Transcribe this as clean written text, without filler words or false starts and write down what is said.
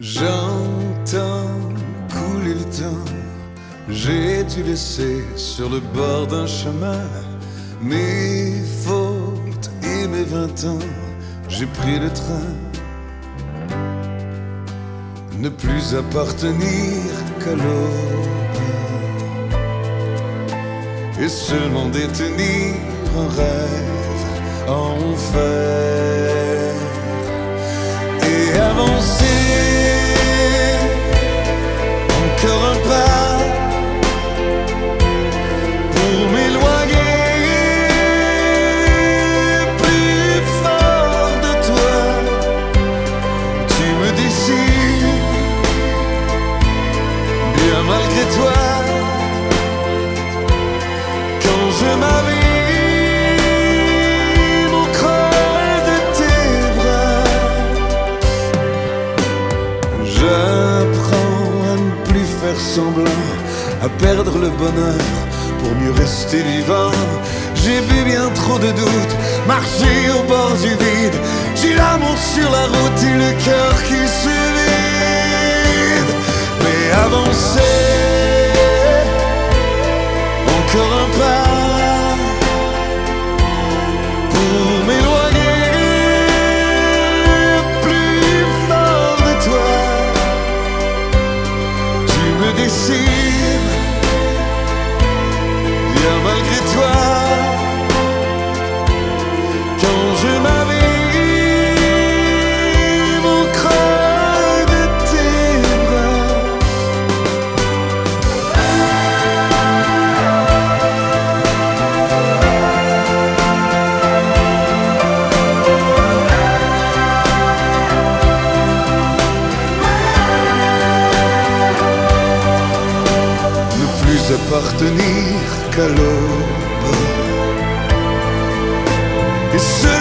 J'entends couler le temps, j'ai dû laisser sur le bord d'un chemin mes fautes et mes 20 ans, j'ai pris le train. Ne plus appartenir qu'à l'aube et seulement détenir un rêve en fer et avancer encore un pas pour m'éloigner plus fort de toi. Tu me décides bien malgré toi quand je m'avais semblant à perdre le bonheur pour mieux rester vivant. J'ai vu bien trop de doutes marcher au bord du vide. J'ai l'amour sur la route et le cœur qui se vide. Mais avancer encore un pas pour m'éloigner plus fort de toi. Décide bien malgré toi quand je m'avais mon creux de tes bras. Appartenir qu'à l'aube et